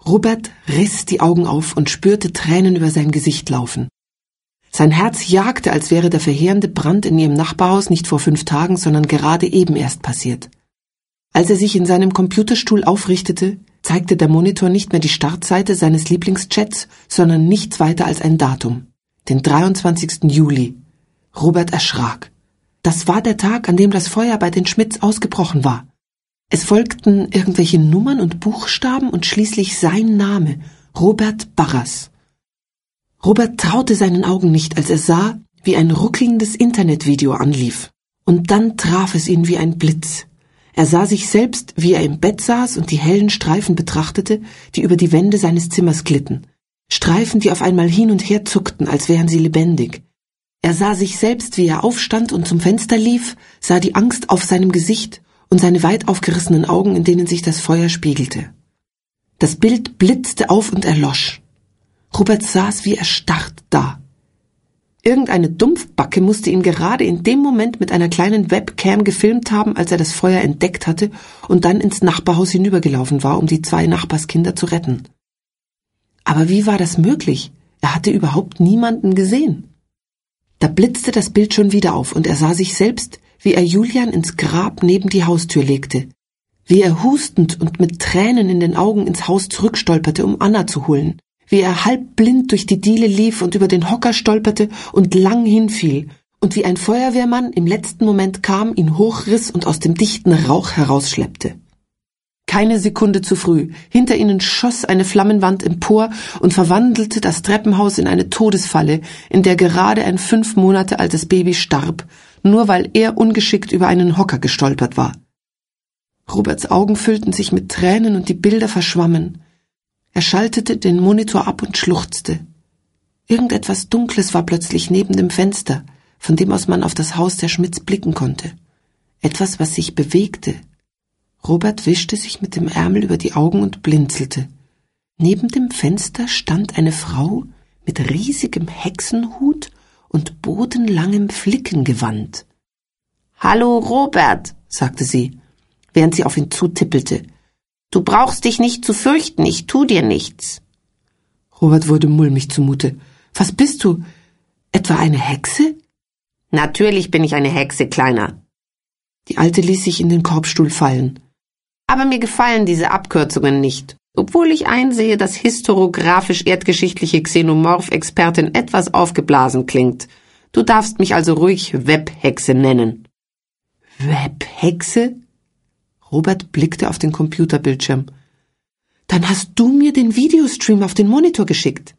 Robert riss die Augen auf und spürte Tränen über sein Gesicht laufen. Sein Herz jagte, als wäre der verheerende Brand in ihrem Nachbarhaus nicht vor 5 Tagen, sondern gerade eben erst passiert. Als er sich in seinem Computerstuhl aufrichtete, zeigte der Monitor nicht mehr die Startseite seines Lieblingschats, sondern nichts weiter als ein Datum, den 23. Juli. Robert erschrak. Das war der Tag, an dem das Feuer bei den Schmidts ausgebrochen war. Es folgten irgendwelche Nummern und Buchstaben und schließlich sein Name, Robert Barras. Robert traute seinen Augen nicht, als er sah, wie ein ruckelndes Internetvideo anlief. Und dann traf es ihn wie ein Blitz. Er sah sich selbst, wie er im Bett saß und die hellen Streifen betrachtete, die über die Wände seines Zimmers glitten. Streifen, die auf einmal hin und her zuckten, als wären sie lebendig. Er sah sich selbst, wie er aufstand und zum Fenster lief, sah die Angst auf seinem Gesicht und seine weit aufgerissenen Augen, in denen sich das Feuer spiegelte. Das Bild blitzte auf und erlosch. Robert saß wie erstarrt da. Irgendeine Dumpfbacke musste ihn gerade in dem Moment mit einer kleinen Webcam gefilmt haben, als er das Feuer entdeckt hatte und dann ins Nachbarhaus hinübergelaufen war, um die 2 Nachbarskinder zu retten. Aber wie war das möglich? Er hatte überhaupt niemanden gesehen. Da blitzte das Bild schon wieder auf und er sah sich selbst, wie er Julian ins Grab neben die Haustür legte, wie er hustend und mit Tränen in den Augen ins Haus zurückstolperte, um Anna zu holen, wie er halb blind durch die Diele lief und über den Hocker stolperte und lang hinfiel, und wie ein Feuerwehrmann im letzten Moment kam, ihn hochriss und aus dem dichten Rauch herausschleppte. Keine Sekunde zu früh. Hinter ihnen schoss eine Flammenwand empor und verwandelte das Treppenhaus in eine Todesfalle, in der gerade ein 5 Monate altes Baby starb, nur weil er ungeschickt über einen Hocker gestolpert war. Roberts Augen füllten sich mit Tränen und die Bilder verschwammen. Er schaltete den Monitor ab und schluchzte. Irgendetwas Dunkles war plötzlich neben dem Fenster, von dem aus man auf das Haus der Schmidts blicken konnte. Etwas, was sich bewegte. Robert wischte sich mit dem Ärmel über die Augen und blinzelte. Neben dem Fenster stand eine Frau mit riesigem Hexenhut und bodenlangem Flickengewand. »Hallo, Robert«, sagte sie, während sie auf ihn zutippelte. »Du brauchst dich nicht zu fürchten, ich tu dir nichts.« Robert wurde mulmig zumute. »Was bist du? Etwa eine Hexe?« »Natürlich bin ich eine Hexe, Kleiner.« Die Alte ließ sich in den Korbstuhl fallen. »Aber mir gefallen diese Abkürzungen nicht, obwohl ich einsehe, dass historiographisch-erdgeschichtliche Xenomorph-Expertin etwas aufgeblasen klingt. Du darfst mich also ruhig Webhexe nennen.« »Webhexe?« Robert blickte auf den Computerbildschirm. »Dann hast du mir den Videostream auf den Monitor geschickt.«